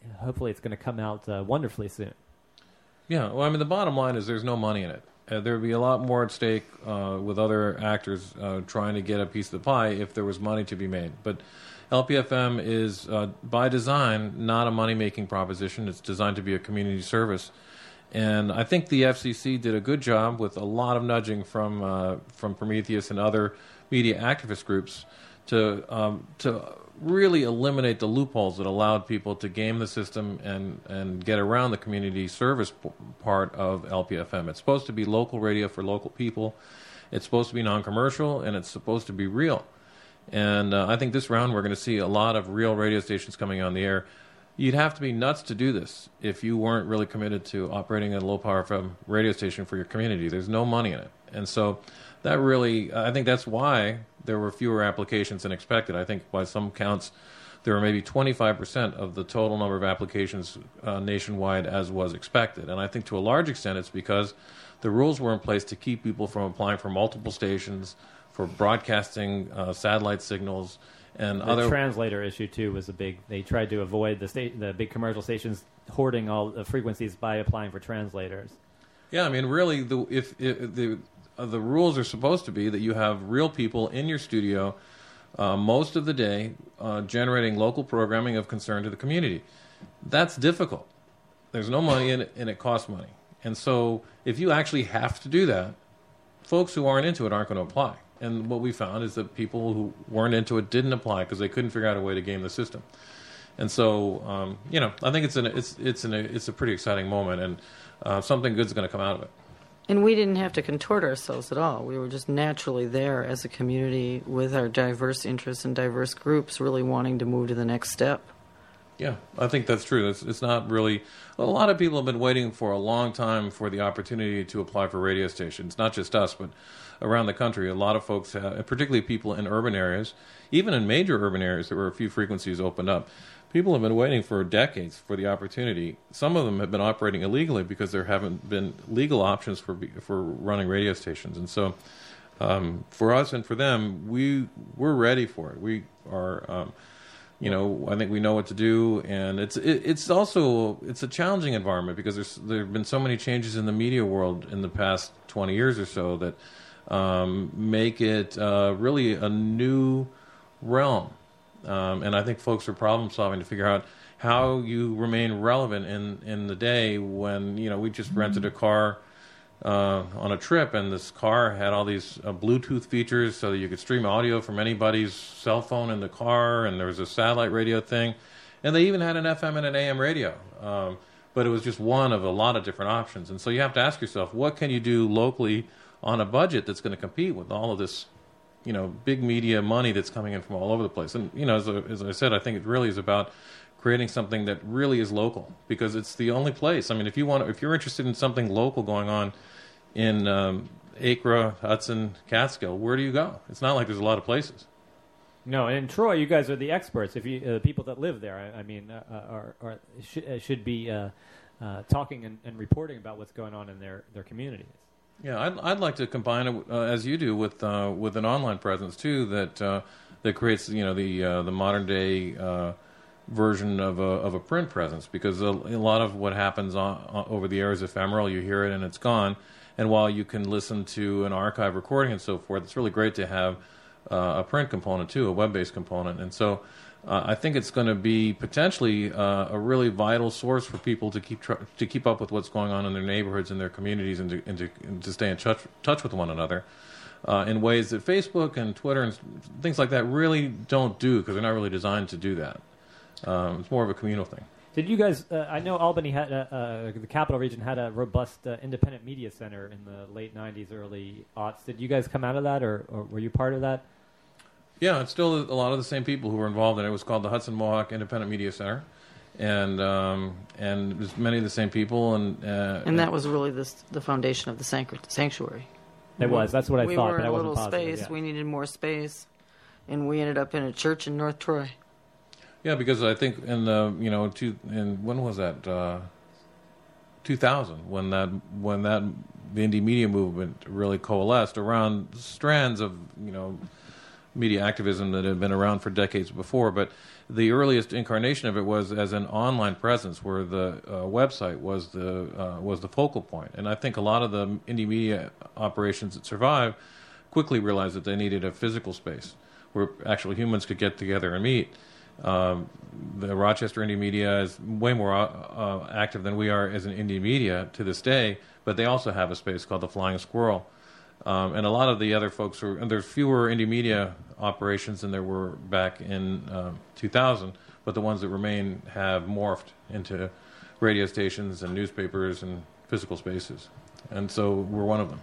hopefully it's going to come out uh, wonderfully soon.
Yeah, well, I mean, the bottom line is there's no money in it. Uh, there would be a lot more at stake uh, with other actors uh, trying to get a piece of the pie if there was money to be made. But L P F M is, uh, by design, not a money-making proposition. It's designed to be a community service. And I think the F C C did a good job with a lot of nudging from uh, from Prometheus and other media activist groups to um, to really eliminate the loopholes that allowed people to game the system and, and get around the community service p- part of L P F M. It's supposed to be local radio for local people. It's supposed to be non-commercial, and it's supposed to be real. And uh, I think this round we're going to see a lot of real radio stations coming on the air. You'd have to be nuts to do this if you weren't really committed to operating a low-power F M radio station for your community. There's no money in it. And so that really, I think that's why there were fewer applications than expected. I think by some counts, there were maybe twenty-five percent of the total number of applications uh, nationwide as was expected. And I think to a large extent it's because the rules were in place to keep people from applying for multiple stations, for broadcasting uh, satellite signals, and
the
other
translator issue too was a big. They tried to avoid the state, the big commercial stations hoarding all the frequencies by applying for translators.
Yeah, I mean, really, the if, if the uh, the rules are supposed to be that you have real people in your studio uh, most of the day uh, generating local programming of concern to the community. That's difficult. There's no money in it, and it costs money. And so, if you actually have to do that, folks who aren't into it aren't going to apply. And what we found is that people who weren't into it didn't apply because they couldn't figure out a way to game the system. And so, um, you know, I think it's an it's it's an it's a pretty exciting moment, and uh, something good's going to come out of it.
And we didn't have to contort ourselves at all. We were just naturally there as a community with our diverse interests and diverse groups really wanting to move to the next step.
Yeah, I think that's true. It's, it's not really... A lot of people have been waiting for a long time for the opportunity to apply for radio stations, not just us, but around the country. A lot of folks, have, particularly people in urban areas, even in major urban areas, there were a few frequencies opened up. People have been waiting for decades for the opportunity. Some of them have been operating illegally because there haven't been legal options for for running radio stations. And so um, for us and for them, we, we're ready for it. We are... Um, You know, I think we know what to do, and it's it, it's also it's a challenging environment because there's there have been so many changes in the media world in the past twenty years or so that um, make it uh, really a new realm, um, and I think folks are problem solving to figure out how you remain relevant in in the day when you know we just rented a car uh, on a trip, and this car had all these uh, Bluetooth features so that you could stream audio from anybody's cell phone in the car, and there was a satellite radio thing, and they even had an F M and an A M radio, um, but it was just one of a lot of different options. And so you have to ask yourself, what can you do locally on a budget that's going to compete with all of this, you know, big media money that's coming in from all over the place? And you know, as, a, as I said, I think it really is about creating something that really is local, because it's the only place. I mean, if you want, if you're interested in something local going on in um, Acra, Hudson, Catskill, where do you go? It's not like there's a lot of places.
No, and in Troy, you guys are the experts. If you, uh, people that live there, I, I mean, uh, are, are should, uh, should be uh, uh, talking and, and reporting about what's going on in their, their communities.
Yeah, I'd, I'd like to combine it uh, as you do with uh, with an online presence too that uh, that creates you know the uh, the modern day uh, version of a of a print presence, because a, a lot of what happens on, on, over the air is ephemeral. You hear it and it's gone. And while you can listen to an archive recording and so forth, it's really great to have uh, a print component too, a web-based component. And so uh, I think it's going to be potentially uh, a really vital source for people to keep tr- to keep up with what's going on in their neighborhoods and their communities, and to, and to, and to stay in touch, touch with one another uh, in ways that Facebook and Twitter and things like that really don't do, because they're not really designed to do that. Um, it's more of a communal thing.
Did you guys? Uh, I know Albany had a, uh, the capital region had a robust uh, independent media center in the late nineties, early aughts. Did you guys come out of that, or, or were you part of that?
Yeah, it's still a lot of the same people who were involved in it. It was called the Hudson Mohawk Independent Media Center, and um, and it was many of the same people. And uh,
and that was really the the foundation of the sanctuary.
It was. That's what I
we
thought.
We were
but
in
I
a
wasn't
little
positive,
space.
yeah.
We needed more space, and we ended up in a church in North Troy.
Yeah, because I think in the you know two in when was that uh, two thousand when that when that the indie media movement really coalesced around strands of you know media activism that had been around for decades before, but the earliest incarnation of it was as an online presence where the uh, website was the uh, was the focal point. And I think a lot of the indie media operations that survive quickly realized that they needed a physical space where actual humans could get together and meet. Um, the Rochester Indie Media is way more uh, active than we are as an indie media to this day, but they also have a space called the Flying Squirrel. Um, and a lot of the other folks, are, and there's fewer indie media operations than there were back in uh, two thousand, but the ones that remain have morphed into radio stations and newspapers and physical spaces. And so we're one of them.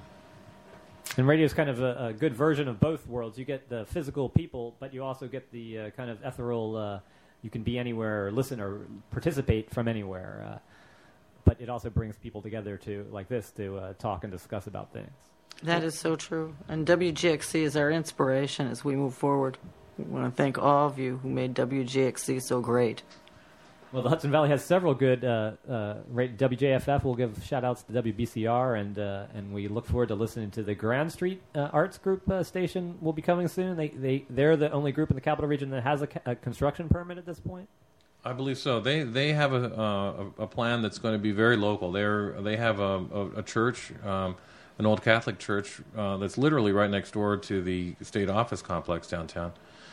And radio is kind of a, a good version of both worlds. You get the physical people, but you also get the uh, kind of ethereal, uh, you can be anywhere or listen or participate from anywhere. Uh, but it also brings people together to, like this, to uh, talk and discuss about things.
That is so true. And W G X C is our inspiration as we move forward. We want to thank all of you who made W G X C so great.
Well, the Hudson Valley has several good uh, uh, W J F F. We'll give shout-outs to W B C R, and uh, and we look forward to listening to the Grand Street uh, Arts Group uh, station will be coming soon. They, they, they're the only group in the Capital Region that has a, ca- a construction permit at this point.
I believe so. They they have a uh, a plan that's going to be very local. They're they have a, a, a church, um, an old Catholic church uh, that's literally right next door to the state office complex downtown,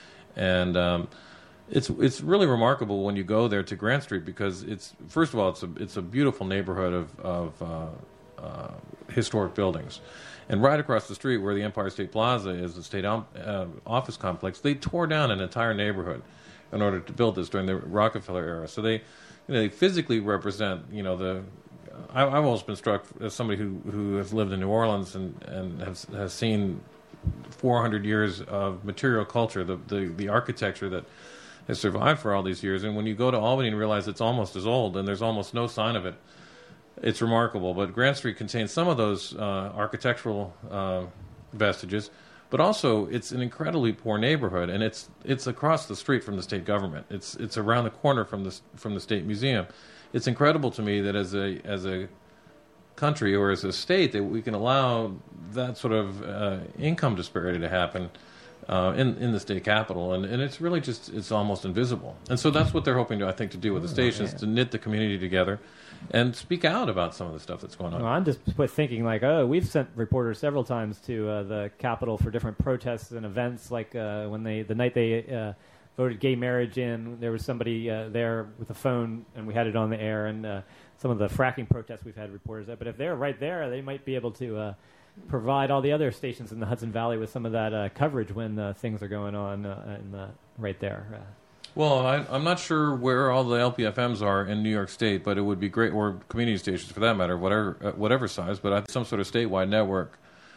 and um, it's it's really remarkable when you go there to Grand Street because it's first of all it's a it's a beautiful neighborhood of of uh, uh, historic buildings, and right across the street where the Empire State Plaza is, the state um, uh, office complex, they tore down an entire neighborhood in order to build this during the Rockefeller era. So they, you know, they physically represent, you know, the. I, I've always been struck as somebody who, who has lived in New Orleans and and has has seen four hundred years of material culture, the, the the architecture that has survived for all these years. And when you go to Albany and realize it's almost as old and there's almost no sign of it, it's remarkable. But Grand Street contains some of those uh, architectural uh, vestiges. But also, it's an incredibly poor neighborhood, and it's it's across the street from the state government. It's it's around the corner from the from the state museum. It's incredible to me that as a as a country or as a state that we can allow that sort of uh, income disparity to happen uh, in in the state capital, and, and it's really just it's almost invisible. And so that's what they're hoping to I think to do with the stations, to knit the community together and speak out about some of the stuff that's going on.
Well, I'm just thinking, like, oh, we've sent reporters several times to uh, the Capitol for different protests and events, like uh, when they, the night they uh, voted gay marriage in, there was somebody uh, there with a phone, and we had it on the air, and uh, some of the fracking protests we've had reporters at. But if they're right there, they might be able to uh, provide all the other stations in the Hudson Valley with some of that uh, coverage when uh, things are going on uh, in the, right there. Uh,
Well, I, I'm not sure where all the L P F Ms are in New York State, but it would be great, or community stations for that matter, whatever uh, whatever size, but I think some sort of statewide network.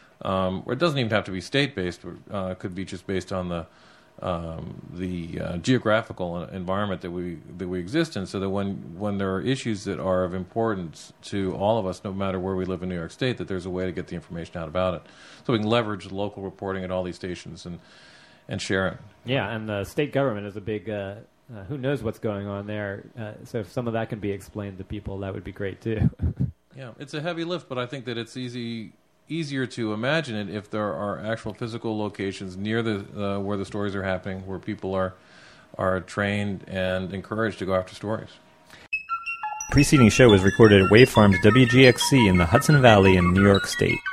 Um, or it doesn't even have to be state-based. Uh, it could be just based on the um, the uh, geographical environment that we that we exist in, so that when, when there are issues that are of importance to all of us, no matter where we live in New York State, that there's a way to get the information out about it. So we can leverage the local reporting at all these stations and and share it.
Yeah, and the state government is a big, uh, uh, who knows what's going on there. Uh, so if some of that can be explained to people, that would be great too.
Yeah, it's a heavy lift, but I think that it's easy easier to imagine it if there are actual physical locations near the uh, where the stories are happening, where people are are trained and encouraged to go after stories.
Preceding show was recorded at Wave Farms W G X C in the Hudson Valley in New York State.